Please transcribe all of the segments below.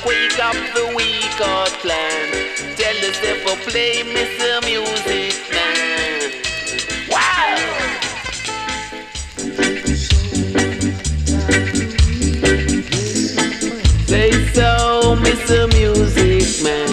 Wake up the weak out clan. Tell yourself to play Mr. Music Man. Wow! Say so, Mr. Music Man.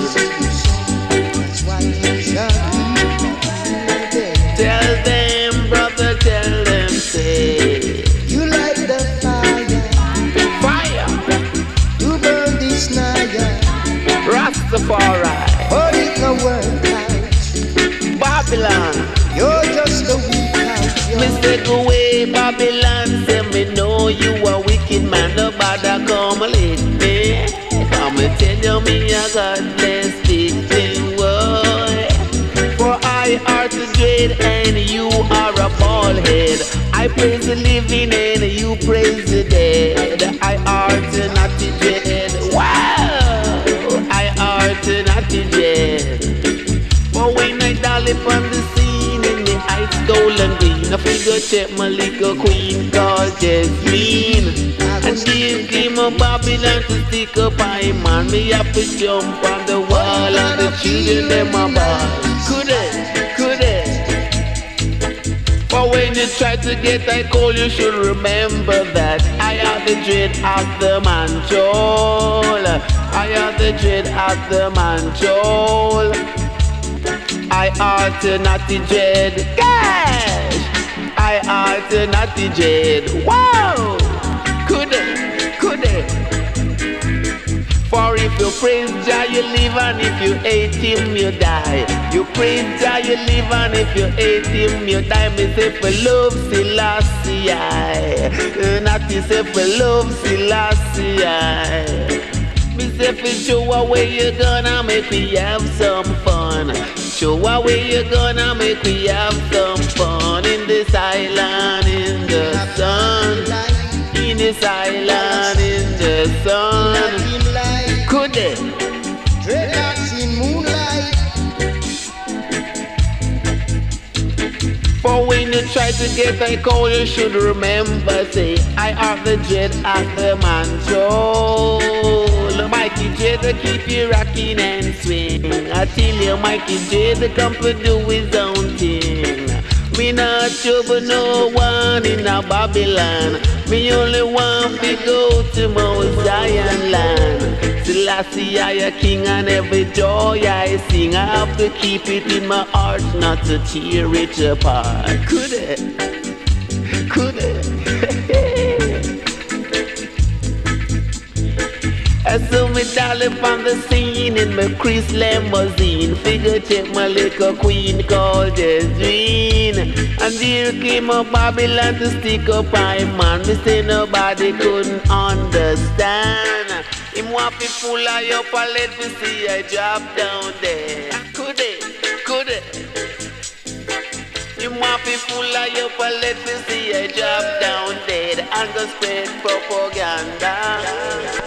Tell them, brother, tell them, say you light the fire. You burn this night. Rastafari. But it no work out. Babylon. You're just a weak out. Me say go away, Babylon. Say me know you a wicked man. Nobody come lick me. Come and tell you me a godless victim, boy. For I are the dread and you are a bald head. I praise the living and you praise the dead. I are the not the dread. Wow! I are the not the dread. But when I dial upon the scene in the ice golden green, I figure check my little queen called Jasmine. And give him a Babylon to stick up my man. Me have to jump on the wall and the children them a ball. Could it? But when you try to get that call, you should remember that I am the dread of the manchol. I am the dread of the manchol. I ought to not the dread. Gosh! I ought to not the dread. Wow! Could it? For if you praise Jah, you live, and if you hate him, you die. You praise Jah, you live, and if you hate him, you die. Me say for love Selassie, not to say for love Selassie. Me say for show away you gonna make me have some fun. Show away you gonna make me have some fun in this island in the sun. In this island in the sun. Could they? Dreadlocks in moonlight. For when you try to get a call, you should remember, say, I are the dread of the manchol. Mikey J to keep you rocking and swing. I tell you, Mikey J to come to do his own thing. Me not trouble no one in a Babylon. Me only want to go to Mount Zion land. Selassie I a king, and every joy I sing, I have to keep it in my heart, not to tear it apart. Could it? I saw me darling from the scene in my Chris limousine. Figure check my little queen called Jasmine. And here came a Babylon to stick up my man. Me say nobody couldn't understand. Him want to pull I up and let me see I drop down there. Could it? Him want to pull I up and let me see I drop down there and go spread propaganda.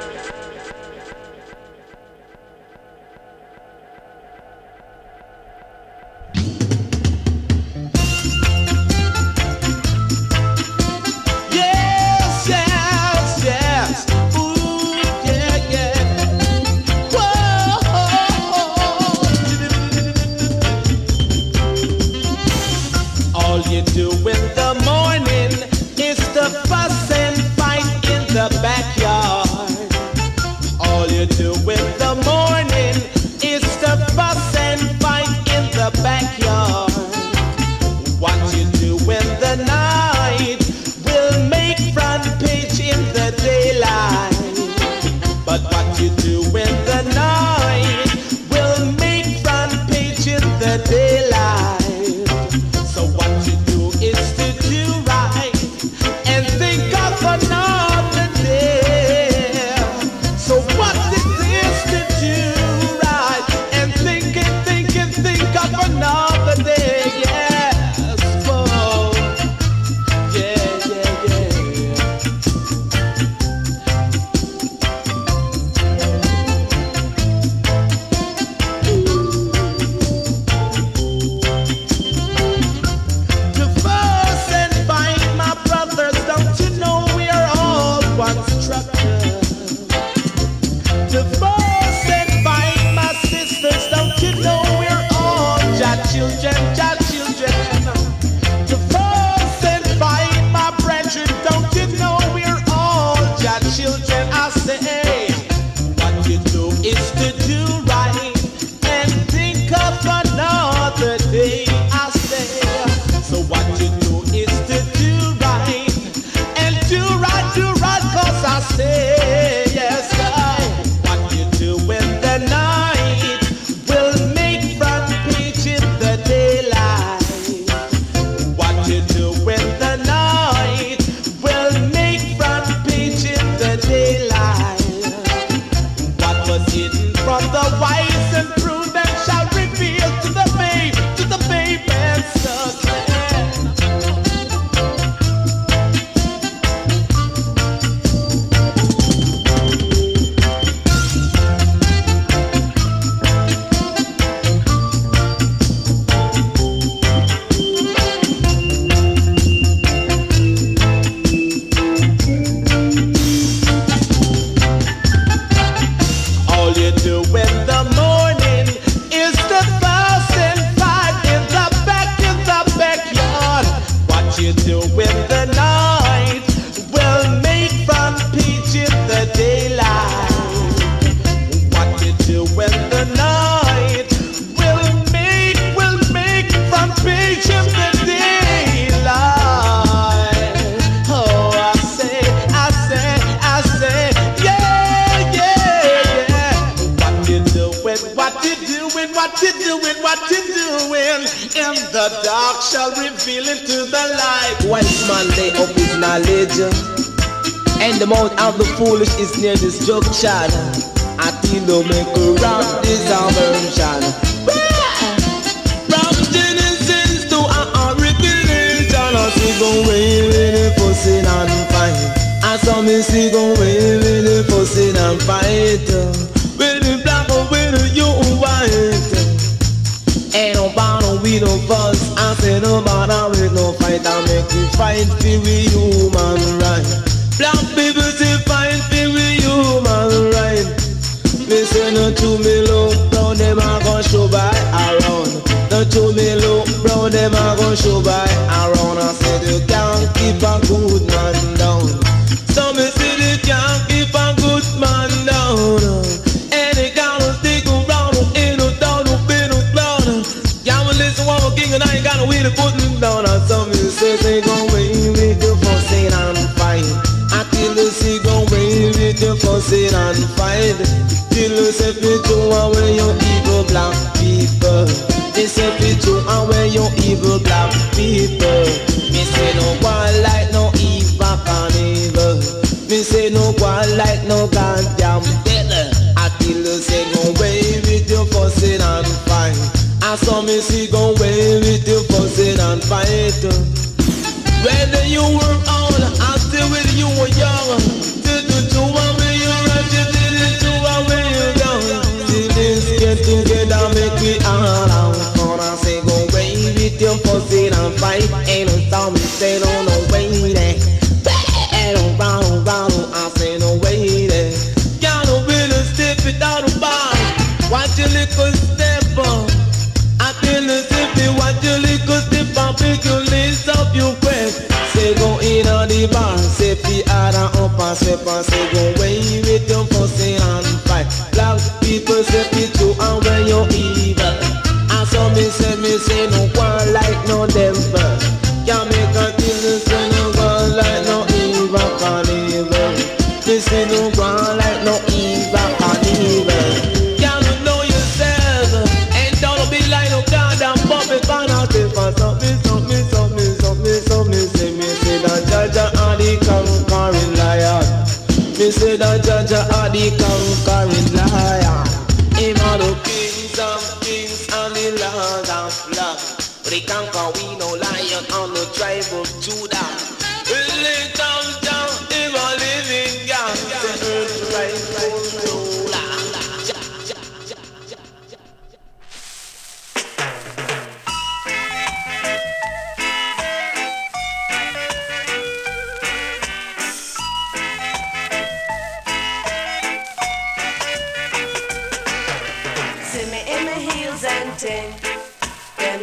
Do in the morning is to fuss and fight in the backyard. All you do in the morning is to fuss and fight in the backyard. What you do in the night will make front page in the daylight. But what you do in the night will make front page in the daylight. So what you is to do right and think of another day. So what it is to do right and think of another day. Yes, oh, Jah children, to fuss and fight, my brethren. Don't you know we're all Jah children? I say, what you do is to do right and think of another day. I say, so what you do is to do right and do right, 'cause I say, yes, what you do in the night will make front page in the daylight. What you do in the night will make front page in the daylight. What was hidden from the wise and prudent shall reveal to the babe and suckling. All you do in the morning is to fuss and fight in the backyard. What you do in the night will make front page in the daylight. What you do in the night will make front page in the daylight. Oh, I say, yeah. What you doing in the dark shall reveal into the light. Wise man lay up his knowledge, and the mouth of the foolish is near destruction. Until they make a wrong deservation. From Genesis to our Revelation, I see go away with the fussing and fight. I saw me see go away with the fussing and fight. With the black or with the you white. Ain't no battle, we no fuss. I say no battle with no fight. I make we fight for we human right. Black people say fight for we human right. Me say no to me low, brown them a gon' show by around. No to me low, brown them a gon' show by around. I say they can't keep a good man down. So me say they can't keep a good man down. And they gotta stick around, ain't no down, no pain, no clown. Yeah, me listen one more king and I ain't got no way to put him down. And some me say they gon' win with the fussing and fight. Until they see gon' win with the fussing and fight. Till they say to away your evil black people. They say to away your evil black people. Me say no one like no evil carnival. Me say no one like no goddamn devil. Until they say go away with your fussing and fight. I saw me see go away with your fussing and fight. Whether you were old, I'm still with you were young. To away you run, to away you down. Till this get together, make me all out. I say go away with your fussing and fight. Ain't no time me say no way there. Ain't no round, I say no way there. Can't no really step it out the bar. Watch your little step up. I feel the zippy, watch your little step up. Pick your lace up your quest. Say go in on the bar. Say fi add and up and step and say go away with your fussing and fight. Black people say fi to and when you're evil. And so me say no one like no devil. Can't make a deal, say no one like no evil carnival. Me say no one like no evil carnival. Can't know yourself, and don't be like no goddamn puppet. Find out if I something. Say me say that Jaja are the conquering lion. Me say that Jaja are the conquering lion. Him are the kings of kings and the lords of lords. But they conquer we no lion on the tribe of Judah. When it comes down, him a living God. The earth tribe of Judah.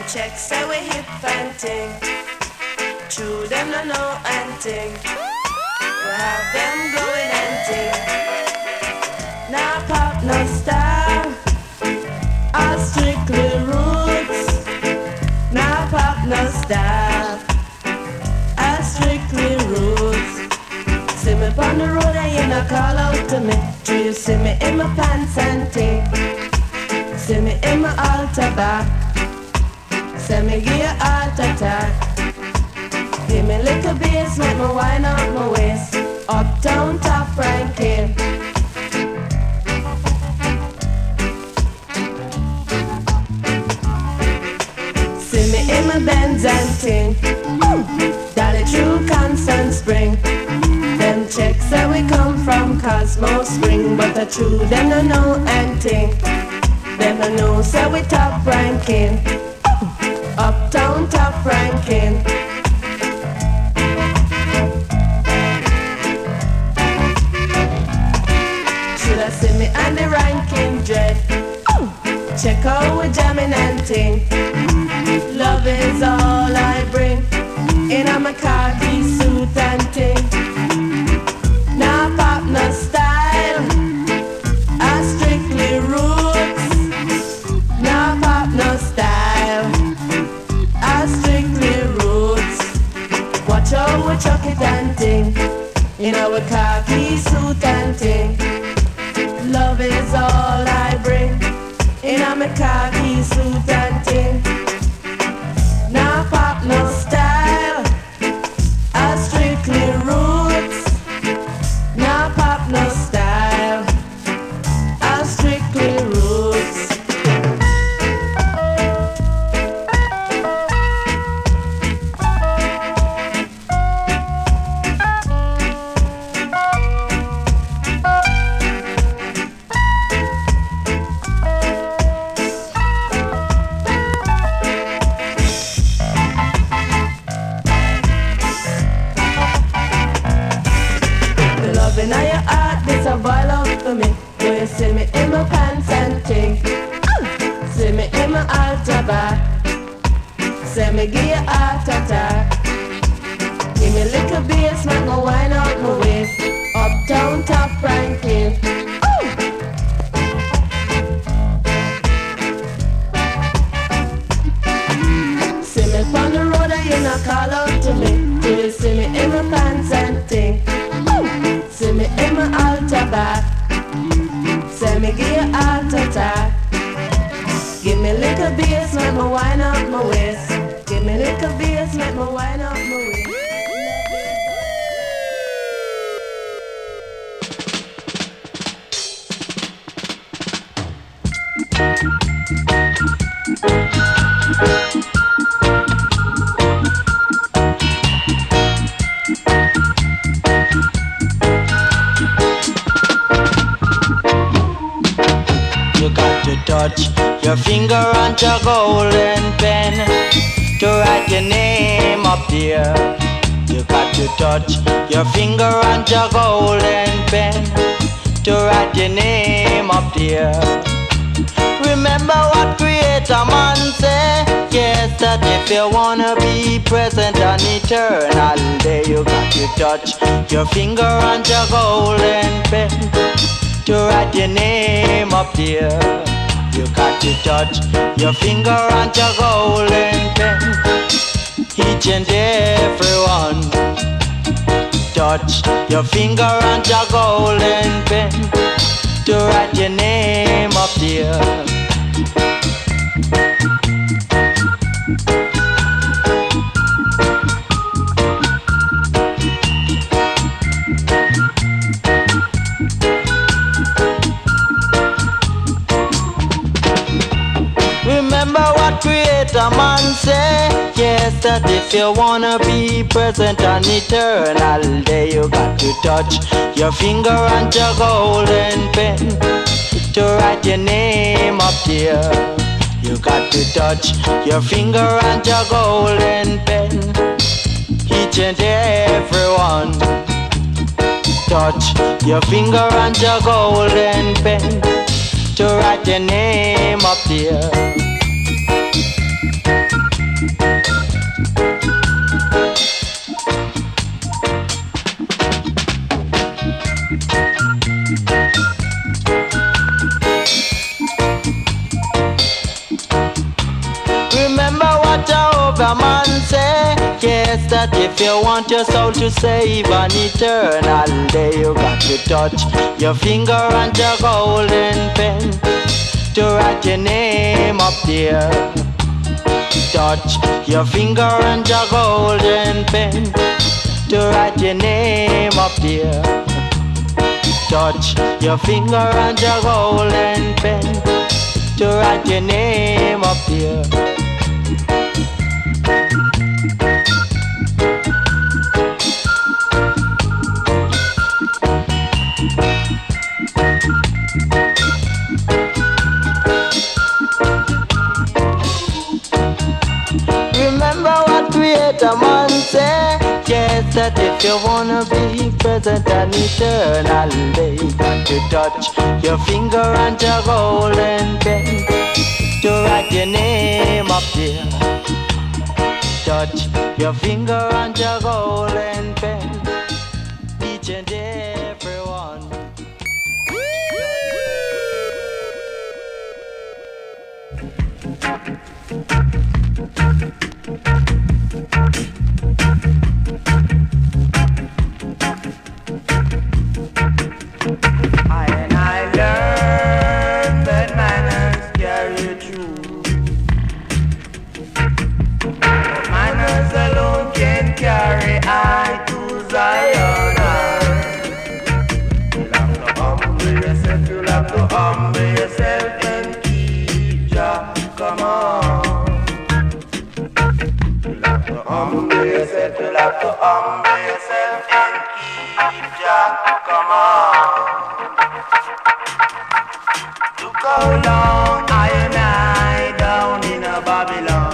check say we hip and ting. True them no know and ting. We have them going and ting. Now pop no style, all strictly roots. Now pop no style, all strictly roots. See me on the road and you no call out to me. Do you see me in my pants and ting? See me in my altar back. See me give you heart attack. Give me little bass, make me wind up my waist. Uptown top ranking. See me in my Benz and ting. Dolly true Constant Spring. Them checks say we come from Cosmo Spring, but the true them no know and ting. Them no know say we top ranking. Uptown top ranking. Should I see me on the ranking dread? Check out we jamming and ting. Love is all I bring. In a my khaki suit and ting. Now pop no style, I strictly roots. Now pop no style, I strictly roots. Watch out we chuck it and ting. In our khaki suit and ting. Love is all I bring. In a my khaki suit and ting. Now pop no style, I strictly roots. Now pop no style, I strictly roots. In your heart, this a boil up for me. Do you see me in my pants and ting? See me in my altar back. See me give you heart attack. Give me little bass, make me wind out my waist. Uptown top ranking. See me on the road and you not call out to me. Do you see me in my pants and ting? See me in my altar back. Say me give you heart attack. Give me little bass, make me wind up my waist. Give me little bass, make me wind up my waist. Touch your finger on your golden pen to write your name up there. You got to touch your finger on your golden pen to write your name up there. Remember what Creator Man said, yes, that if you wanna be present and eternal day, you got to touch your finger on your golden pen to write your name up there. You got to touch your finger on your golden pen. Each and every one. Touch your finger on your golden pen to write your name up there. Creator Man say, yes, that if you wanna be present and eternal day, you got to touch your finger on your golden pen to write your name up there. You got to touch your finger on your golden pen. Each and every one. Touch your finger on your golden pen to write your name up there. Yes, that if you want your soul to save an eternal day, you got to touch your finger and your golden pen to write your name up there. Touch your finger and your golden pen to write your name up there. Touch your finger and your golden pen to write your name up there. Remember what Creator Man said. Yes, that if you wanna be present and eternal, they got to touch your finger and your golden pen to write your name up there. Touch your finger and your golden pen, each and every one. I learned that manners carry you through. Manners alone can carry I to Zion. You'll have to humble yourself, you'll have to humble yourself and keep Jah. Come on. You'll have to humble yourself, you'll have to humble yourself and keep Jah. Come on. Look how long I and I down in a Babylon,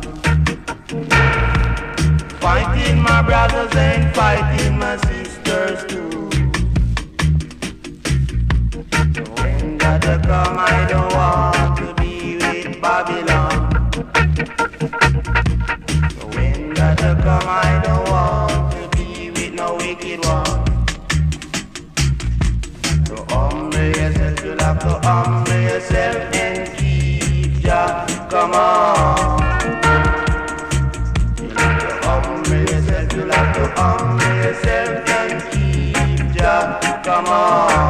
fighting my brothers and fighting my sisters too. When God come, I don't want to be with Babylon. When God come, I don't want to be with no wicked one. So humble yourself, you'll have to humble yourself and keep Jah. Come on. You'll have to humble yourself, you'll have to humble yourself and keep Jah. Come on.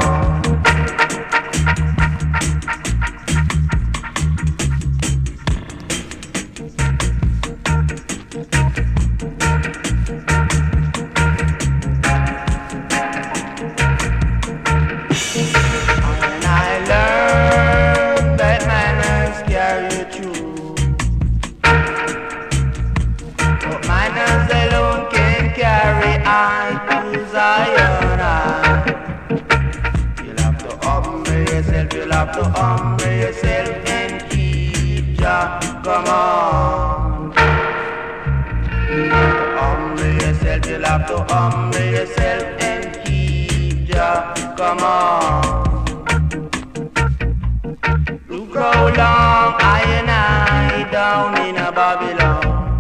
You'll have to humble yourself and keep Jah. Come on. Humble yourself, you'll have to humble yourself and keep Jah. Come on. Look how long I and I down in a Babylon,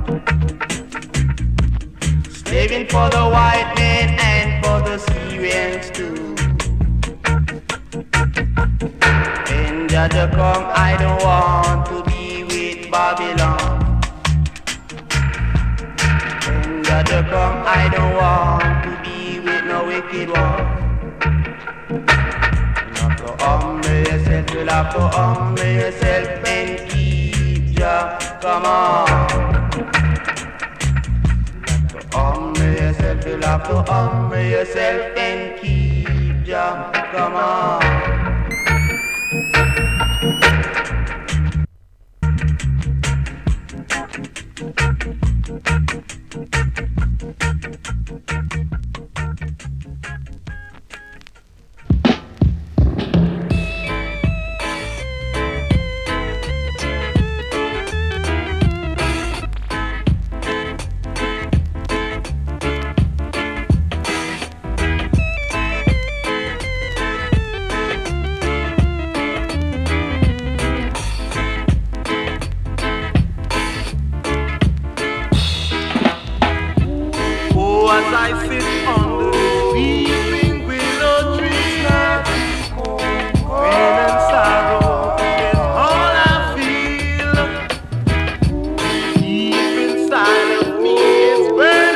slaving for the white men and for the Syrians too. When Jah come, I don't want to be with Babylon. When Jah come, I don't want to be with no wicked one. You'll have to humble yourself, you'll have to humble yourself and keep Jah. Come on. You'll have to humble yourself, you'll have to humble yourself and keep Jah. Come on. As I sit under the weeping willow trees now, pain and sorrow is all I feel. Deep inside of me it's burning.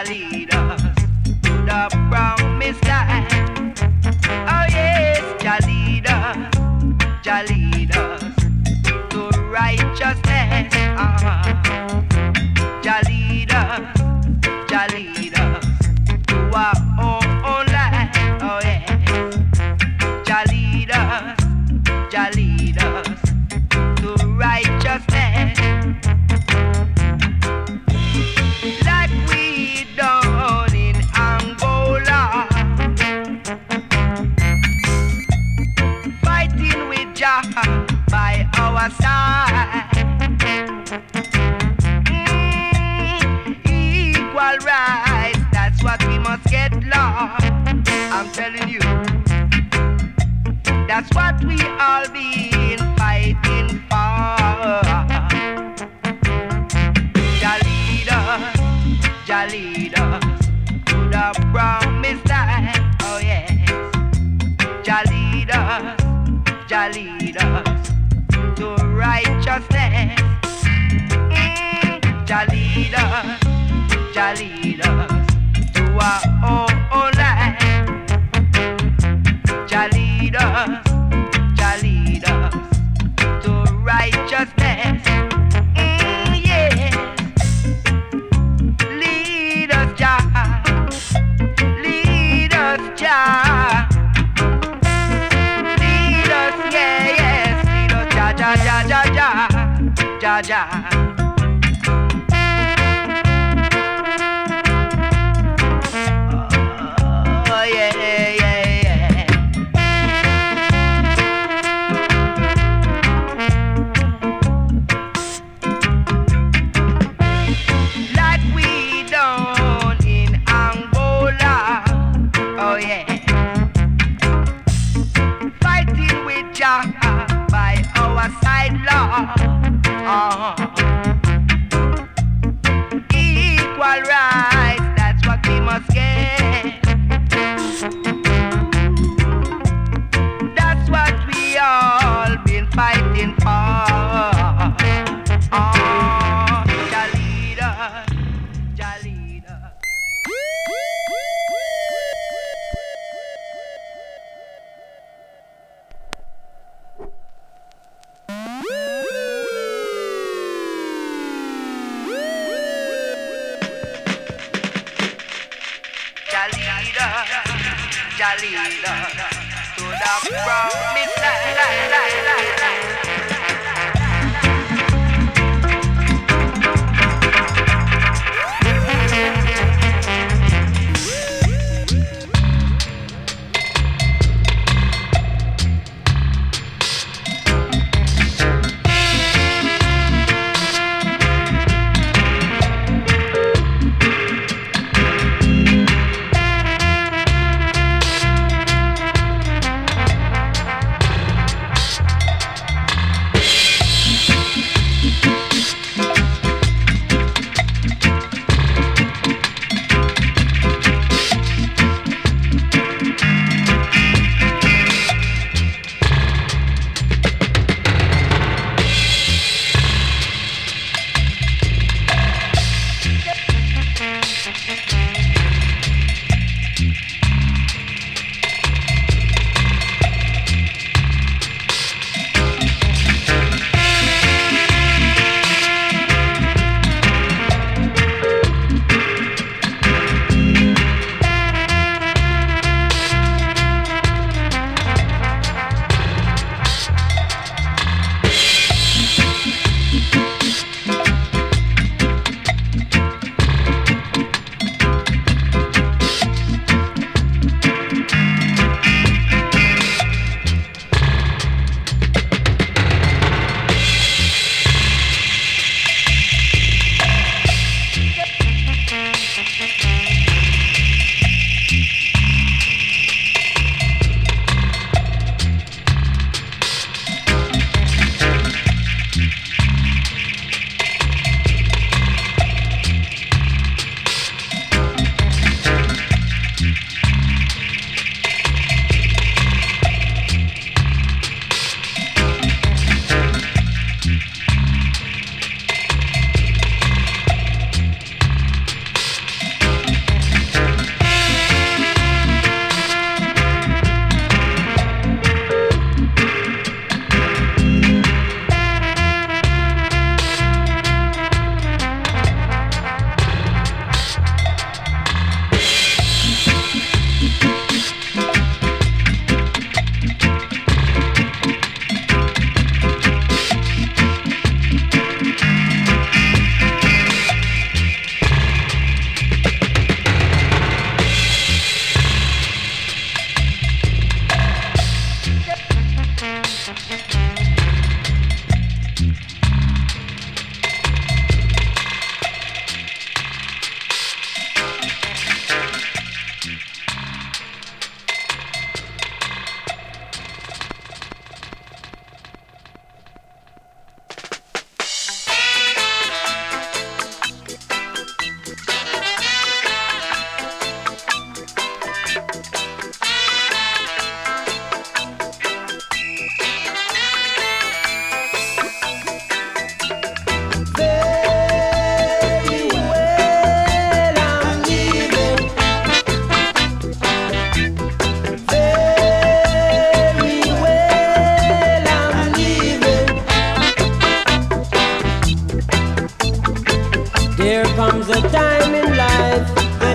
lead us to the promised land. Oh yes, Jah lead us to righteousness. Jah lead us to our own land. Oh yes, Jah lead us to righteousness. Like we done in Angola, fighting with Jah by our side. Equal rights, that's what we must get, Lord. I'm telling you, that's what we all been fighting for. Jah lead us to the promised land. Oh yes, Jah lead us to righteousness. Jah lead us to our own land. Jah lead us to righteousness. Yes, lead us, Jah. Lead us, Jah. Lead us, yes. Lead us, Jah, Jah, Jah, Jah, Jah, Jah, Jah. Oh yeah, yeah, yeah. Like we done in Angola. Oh yeah, fighting with Jah by our side, Lord. Equal rights, that's what we must get. That's what we all been fighting for. Jah lead us, Jah lead us. Jah lead us to the promised land.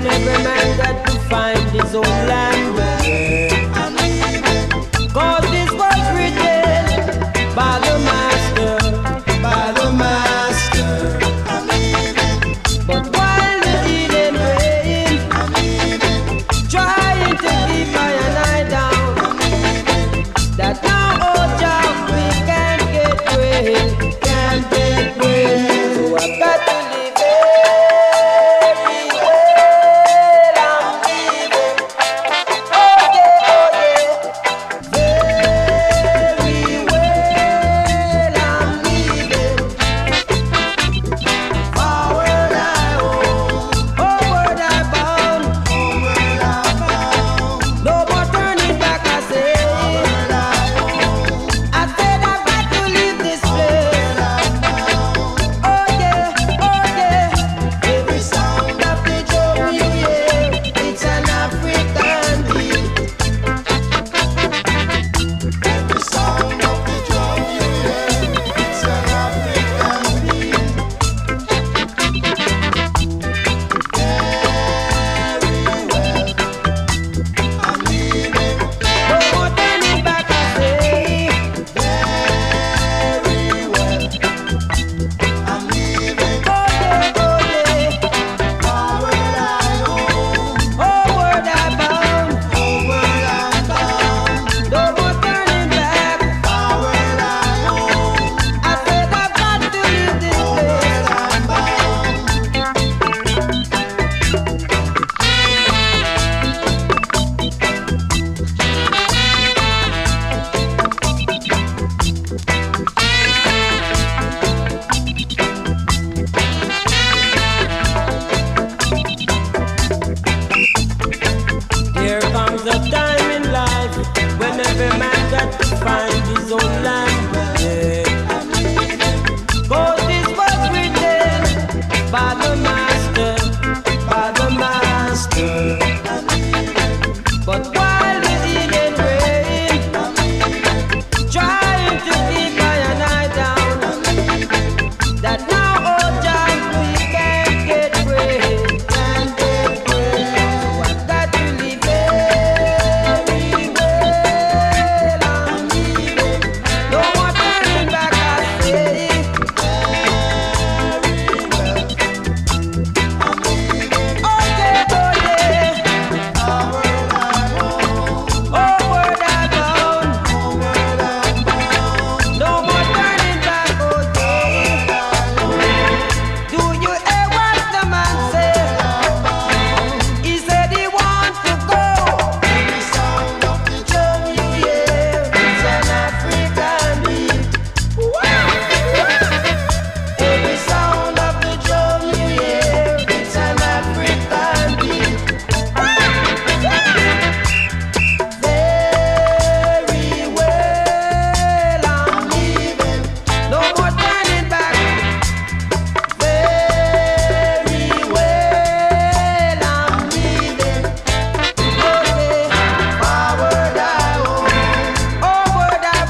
when every man got to find his own land. Cause this was written by the master, by the master. But while the heathen reign, trying to keep I and I down, that now, oh Jah, we can't get away, can't get away. So I've got to live very well, I'm living. Oh yeah, very well, I'm living. Forward I go, onward I bound, no more turning back, I say. I said I've got to leave this place. Oh yeah, every sound of the drum you hear, it's an African beat. Every sound of the drum you hear, it's an African beat. Very well, I'm leaving. No more turning back, I say. Very well, I'm leaving. Oh yeah, forward I go, onward I bound, no more turning back. Forward I go, I said I've got to leave this place. There comes a time in life when every man got to find his own land. Yeah. Cause this was written by the master, by the master. But while the heathen reign, trying to keep I and I down, that now, oh Jah, we can't get away, can't get away. So I've got to live very well, I'm leaving. No more turning back, I say. Very well, I'm leaving. Oh yeah, onward I bound, no more turning back, oh yeah. Do you hear what the man said? He said he wants to go. Every sound of the drum you hear, it's an African beat. Every sound of the drum you hear, it's an African beat. Very well, I'm leaving. No more turning back. Very well, I'm leaving. Okay, forward I go, onward I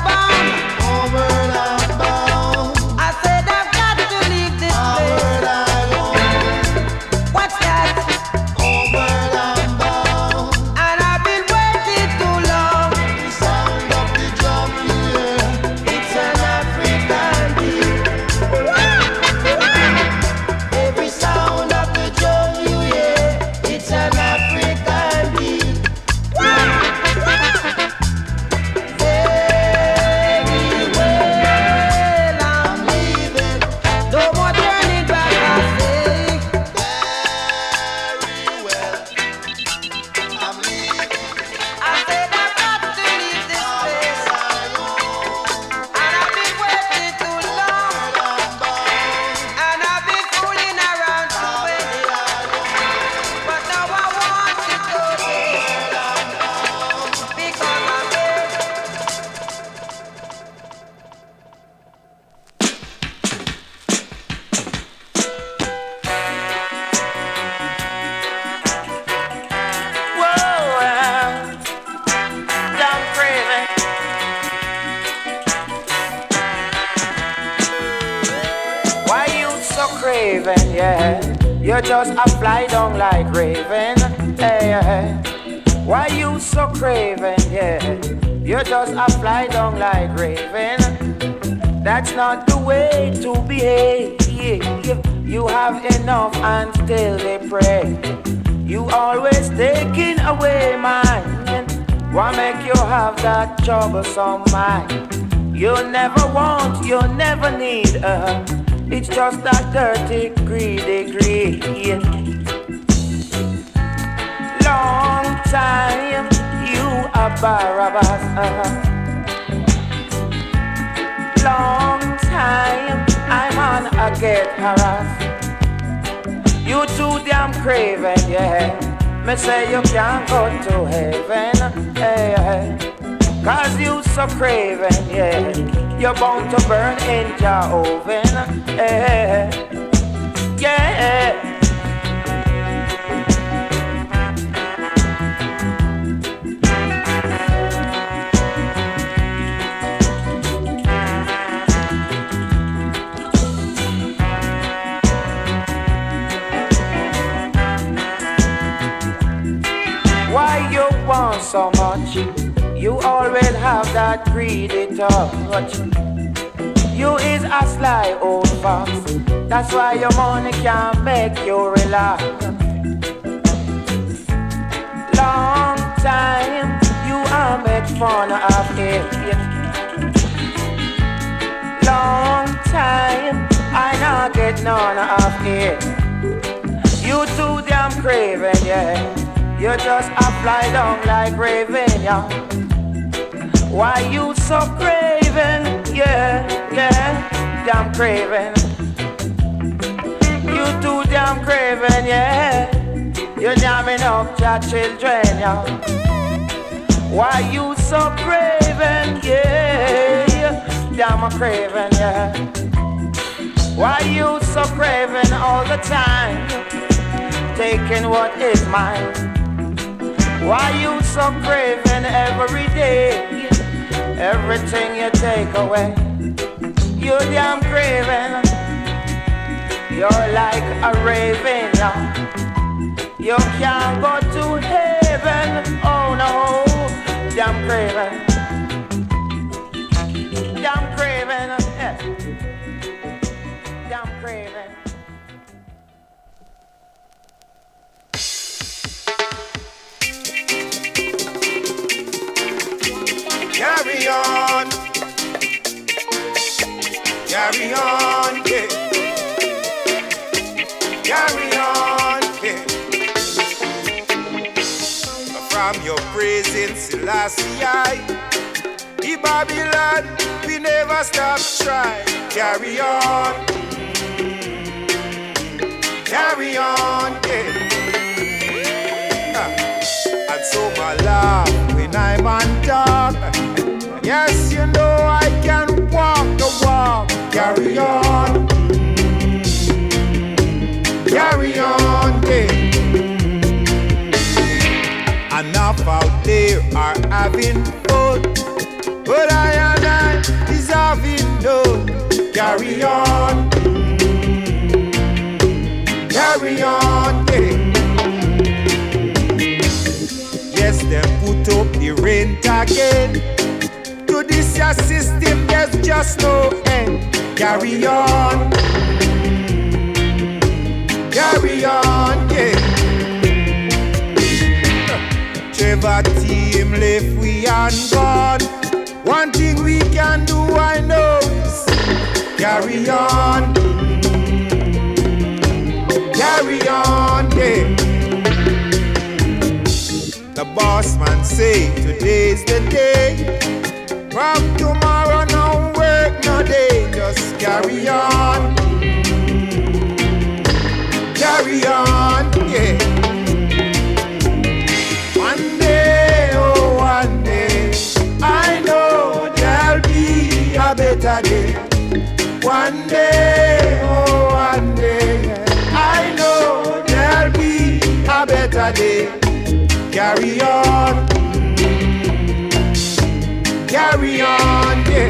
bound. I said I've got to leave this place. What's that? And I've been waiting too long. The sound of the drum you hear, it's an African beat. Every sound of the drum you hear, it's an African beat. Very well, I'm leaving. No more turning back, I say. Very well, I'm leaving. I said I've got to leave this place. And I've been waiting too long. And I've been fooling around too many. But now I want to go there. Because I'm here. Whoa, don't craving. Why you so craving, yeah? You just a fly down like raven. Hey, hey. Why you so craven? Yeah, you just a fly down like raven. That's not the way to behave. You have enough and still they pray. You always taking away mine. Why make you have that troublesome mind? You never want, you never need. It's just that dirty, greedy greed. Long time you are Barabbas. Long time I'm on a get harassed. You too damn craven, yeah. Me say you can't go to heaven, hey. Cause you so craven, yeah. You're bound to burn in your oven, hey. Yeah. Why you want so much? You always have that greedy touch. You is a sly old fox. That's why your money can't make you relax. Long time you are make fun of it. Long time I not get none of it. You too damn craven, yeah. You just a fly down like raven, yeah. Why you so craven? Yeah, yeah, damn craven. You too damn craven, yeah. You're jamming up your children, yeah. Why you so craven? Yeah, damn craven, yeah. Why you so craven all the time? Taking what is mine. Why you so craven every day? Everything you take away, you damn craven. You're like a raven, you can't go to heaven. Oh no, damn craven. Damn craven, yeah. Damn craven. Carry on, carry on, yeah. Carry on, yeah. From your presence, Selassie, the Babylon, we never stop trying. Carry on, yeah. And so my love, when I'm on top, yes, you know I can walk the walk. Carry on, yeah. Enough out there are having fun, but I is having none. Carry on, yeah. Yes, them put up the rent again. To this your system, there's just no end. Carry on, yeah. Trevor team left we and gone. One thing we can do, I know, is carry on, yeah. The boss man say today's the day. From tomorrow no work no day. Just carry on, yeah. One day, oh one day, I know there'll be a better day. One day, oh one day, I know there'll be a better day. Carry on, yeah.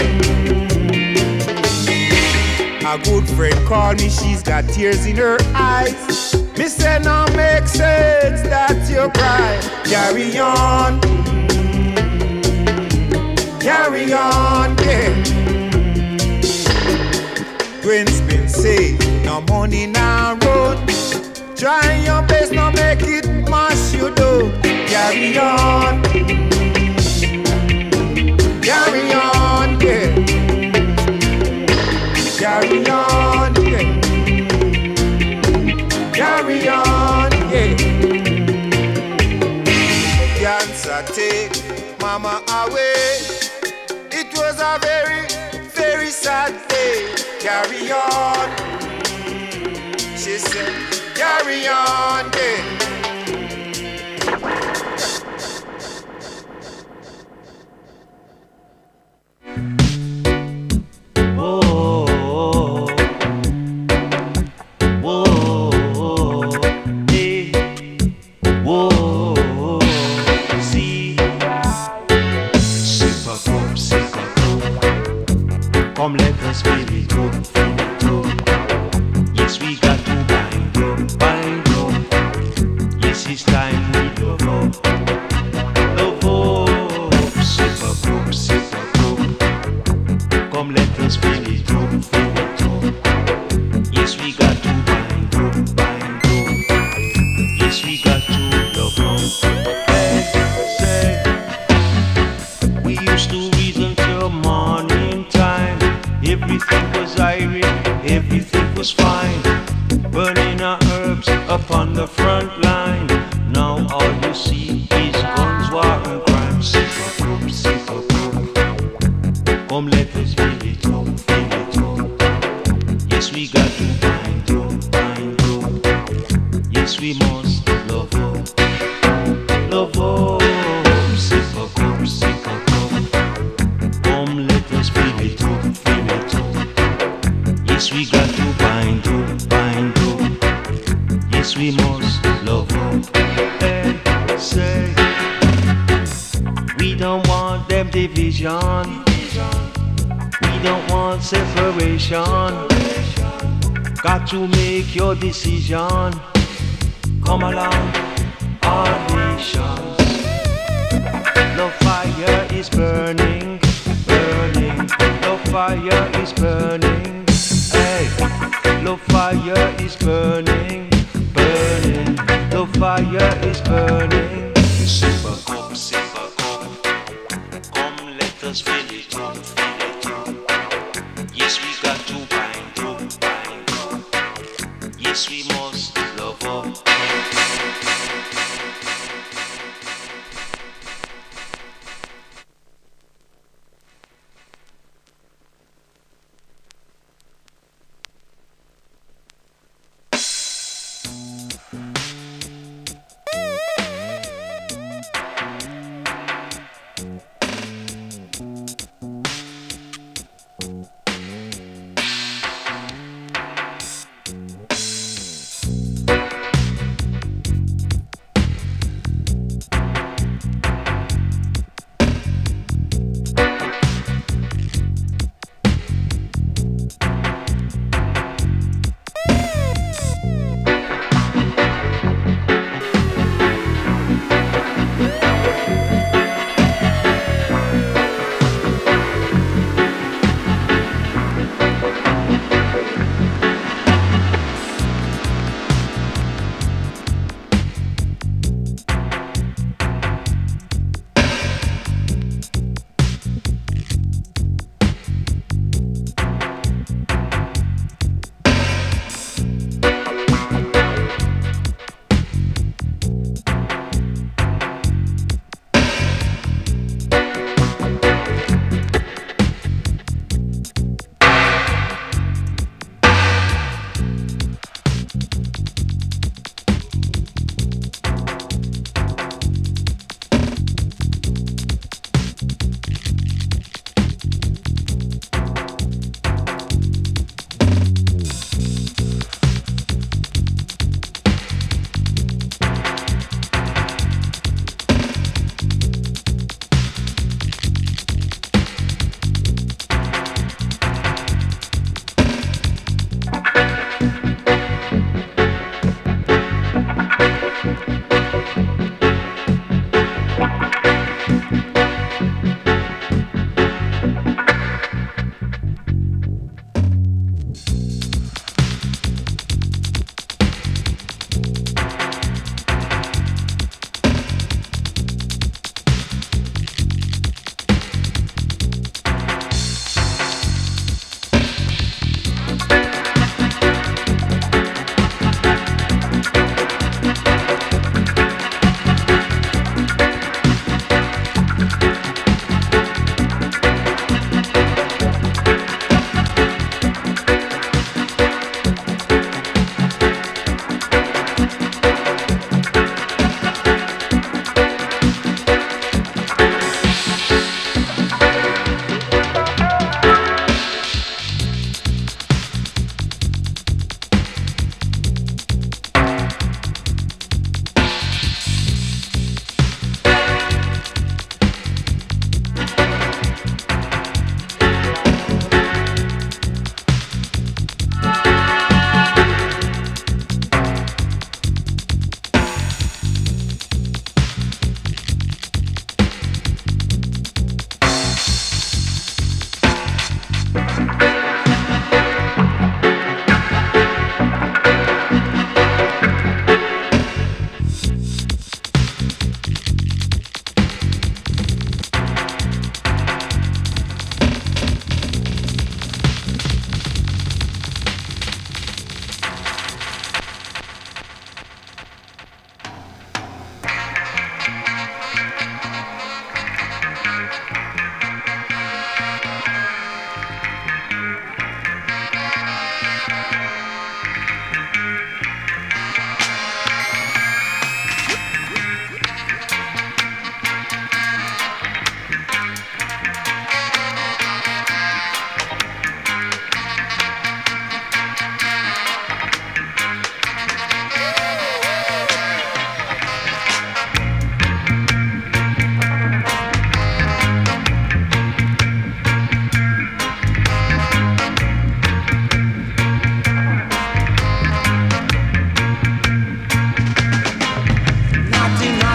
A good friend called me, she's got tears in her eyes. Me say no make sense that you cry. Carry on, carry on, yeah. Prince been say no money now road. Try your best, no make it mash you do. Carry on, carry on, yeah. Carry on, yeah. Carry on, yeah. Cancer take mama away. It was a very, very sad day. Carry on, she said. Carry on, yeah. Come let us feel it go, feel it go. Yes, we got to bind up, bind up. Yes, it's time we love up, love up. Sip up, come let us feel it go, feel it go. Yes, we got to bind up, bind up. Yes, we got to love up. Hey, say, we used to reason till morning time. Everything was iron, everything was fine. Burning our herbs upon the front line. Now all you see is guns, war and crime. Sip up, come let us feel it up, feel it up. Yes, we got to bind up, bind up. Yes, we must love up, love up. Sip up, come let us feel it up, feel it up. Yes, we got to bind up, bind up. Yes, we must love up. Hey, say, we don't want them division. We don't want separation. Got to make your decision. Come along, our nations. The fire is burning, burning. The fire is burning. Hey, the fire is burning, burning. The fire is burning. Super come, come let us feel it up, feel it up. Yes, we got to bind up, bind up. Yes, we must love up.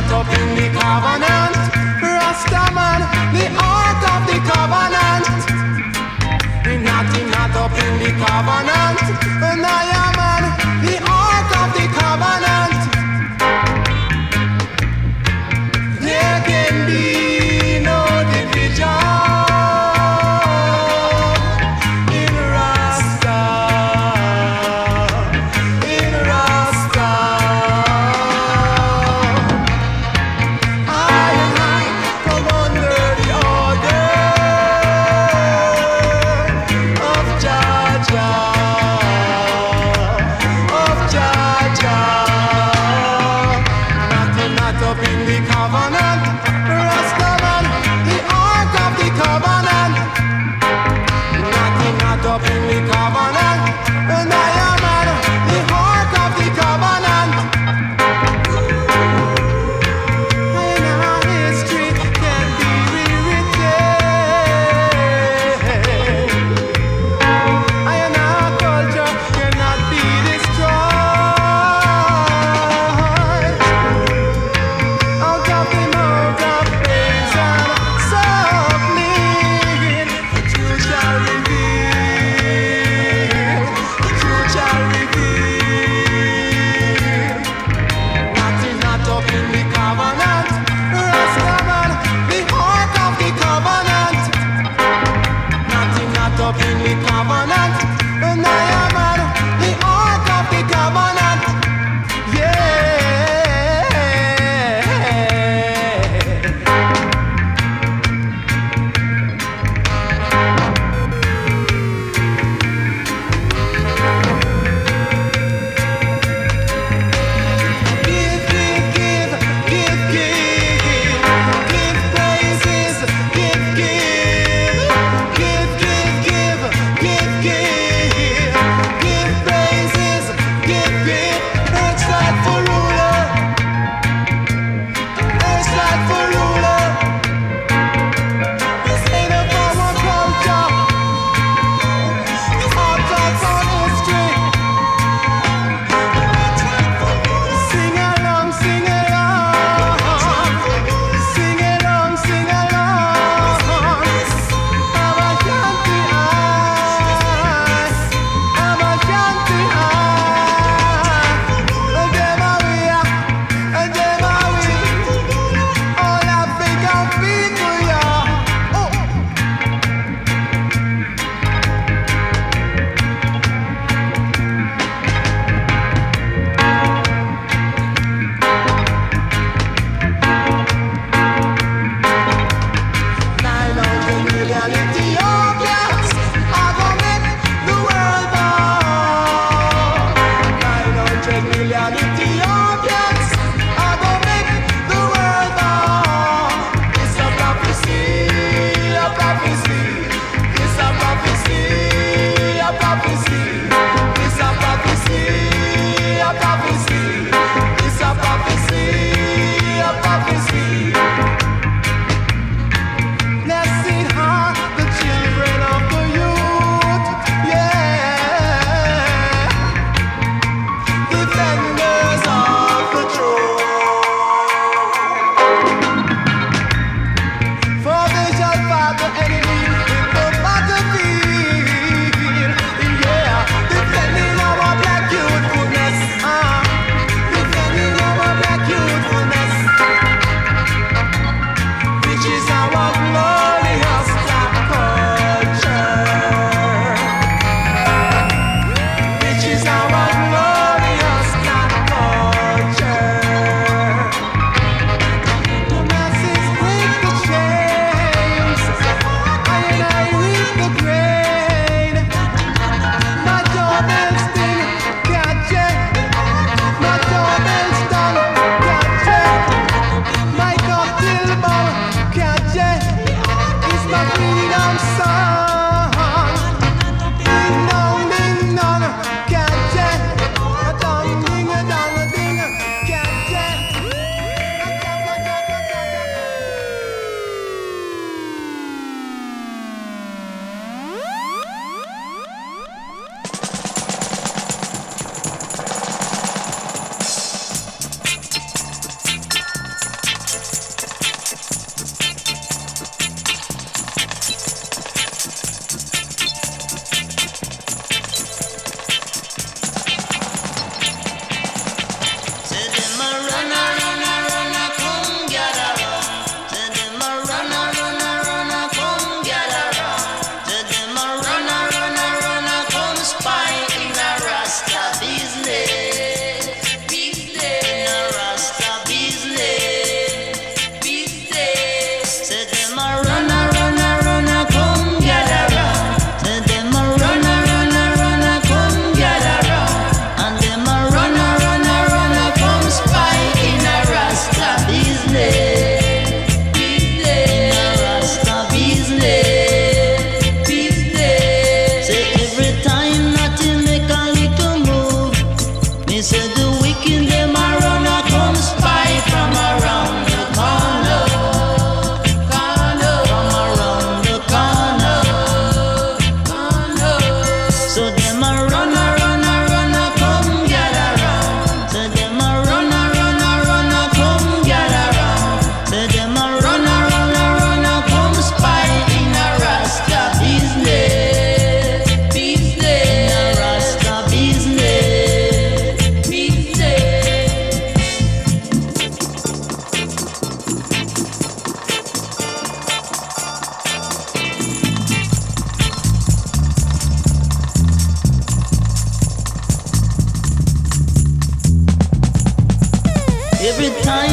not up in the covenant. Rastaman, the ark of the covenant. Him not up in the covenant. And I am man, the ark of the covenant. There can be no division in Rasta. In Rasta, I come under the order of Jah. Nothing not up in the covenant. Rastaman, the ark of the covenant. Nothing not up in the covenant. And I am man, the ark of the covenant. And our history can be rewritten. And our culture cannot be destroyed. Out of the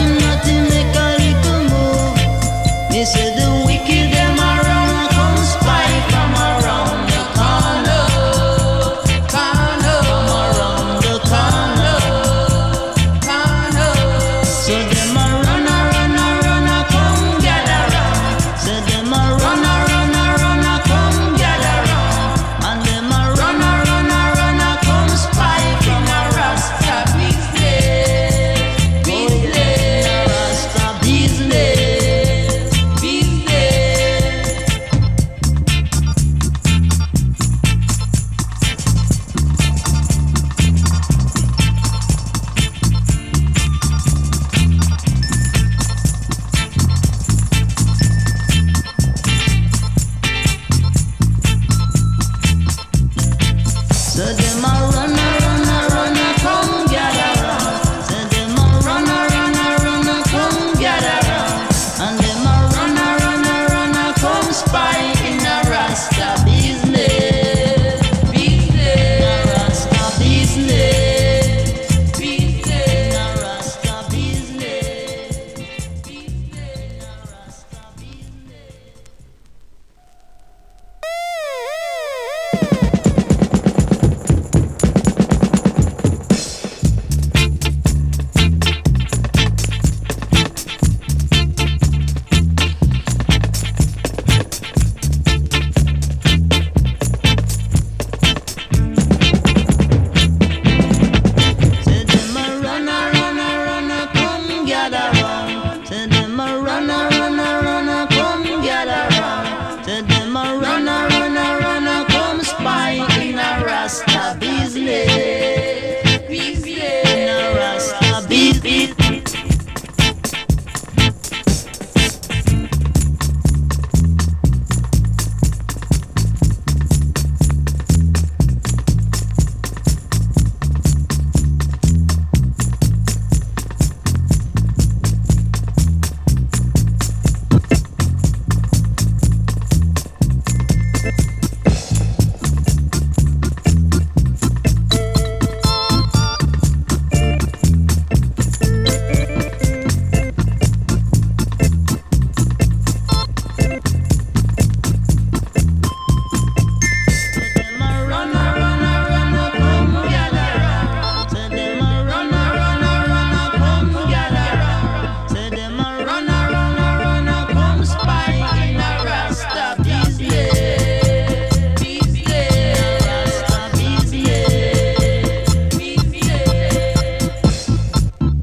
time nothing make a little move. Me say the wicked them around come spy from around the corner, corner, from around the corner, corner. So them a run, come gather round. So them a run, come gather round. And them a run, come spy from a Rasta business, business, Rasta business, business. So them a run, come gather round. So them a run, come gather round. And them a run, come spy in a Rasta business, business, Rasta business, business, Rasta business, business, Rasta business. Say them a run, come gather round. Say them a run, come gather round. Say them a run, come spy in a Rasta business, business, in a Rasta business. Them a run, come gather round. Say them a run, come gather round. Say them a run, come spy in a Rasta business, business, Rasta business, business.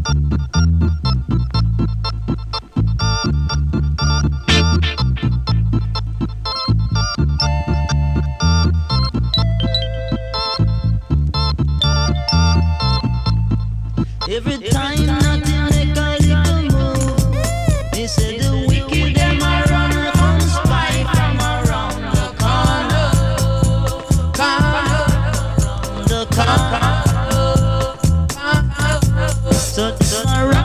Every time nothing make a little move. They say the wicked them around come spy from around the corner, corner, the corner. So them a run.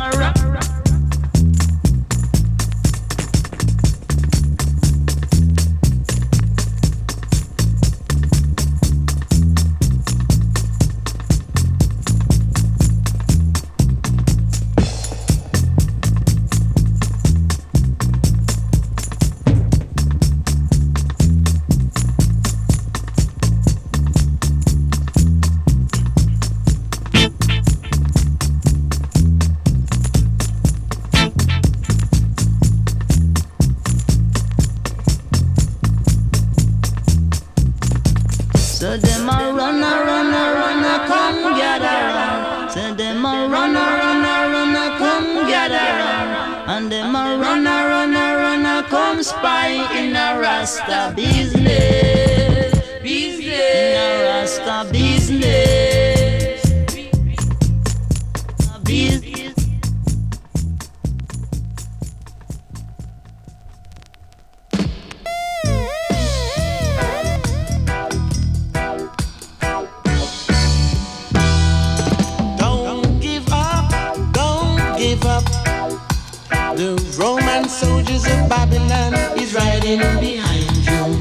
So them a run, come gather round. So them a run, come gather round. And them a run, come spy in a Rasta business, business, in a Rasta business, business. The Roman soldiers of Babylon is riding behind you.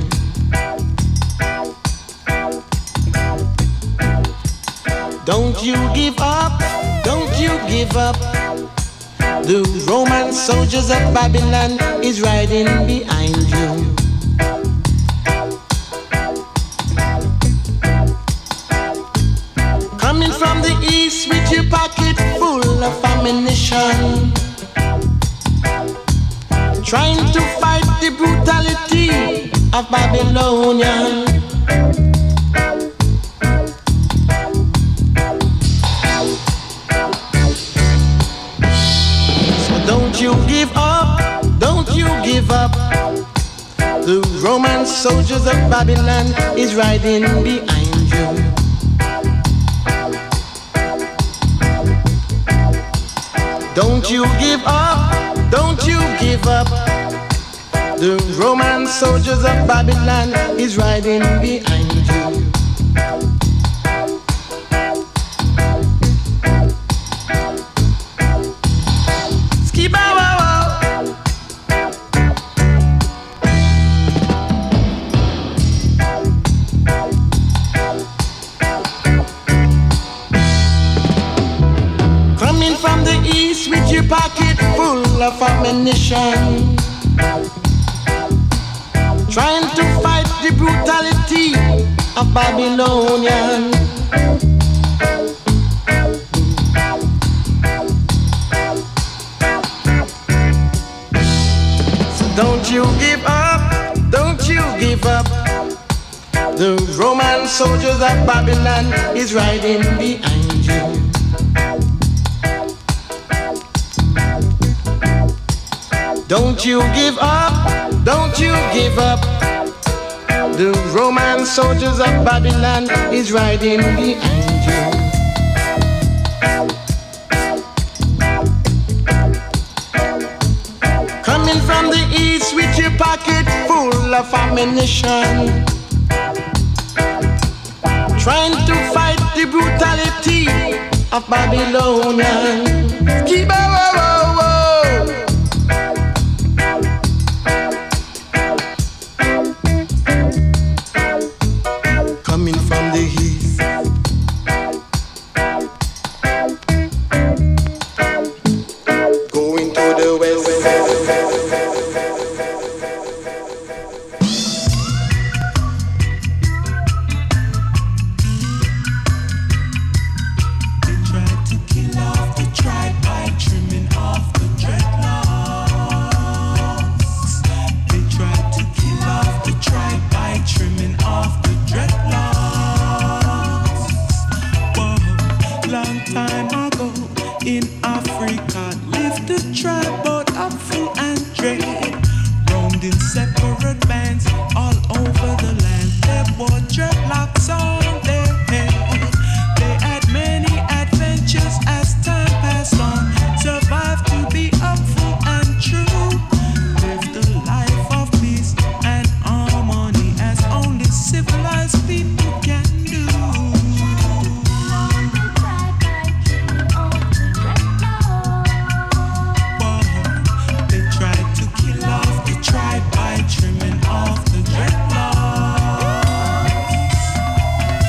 Don't you give up, don't you give up. The Roman soldiers of Babylon is riding behind you. Coming from the east with your pocket full of ammunition, trying to fight the brutality of Babylonian. So don't you give up, don't you give up. The Roman soldiers of Babylon is riding behind you. Don't you give up, don't you give up. The Roman soldiers of Babylon is riding behind you. Coming from the east with your pocket full of ammunition, trying to fight the brutality of Babylonian. So don't you give up, don't you give up. The Roman soldiers of Babylon is riding behind you. Don't you give up, don't you give up. The Roman soldiers of Babylon is riding behind you. Coming from the east with your pocket full of ammunition, trying to fight the brutality of Babylonian. Coming from the east, going to the west. They tried to kill off the tribe by trimming off the dreadlocks. They tried to kill off the tribe by trimming off the dreadlocks. Whoa, long time ago in Africa lived a tribe both Apfel and Dread, roamed in separate bands all over the land. They wore dreadlocks on their head. They had many adventures as time passed on, survived to be Apfel and true, lived a life of peace and harmony as only civilized people can do. Whoa, they tried to kill off the tribe by trimming off the dreadlocks.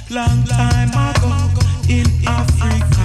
long time ago in Africa.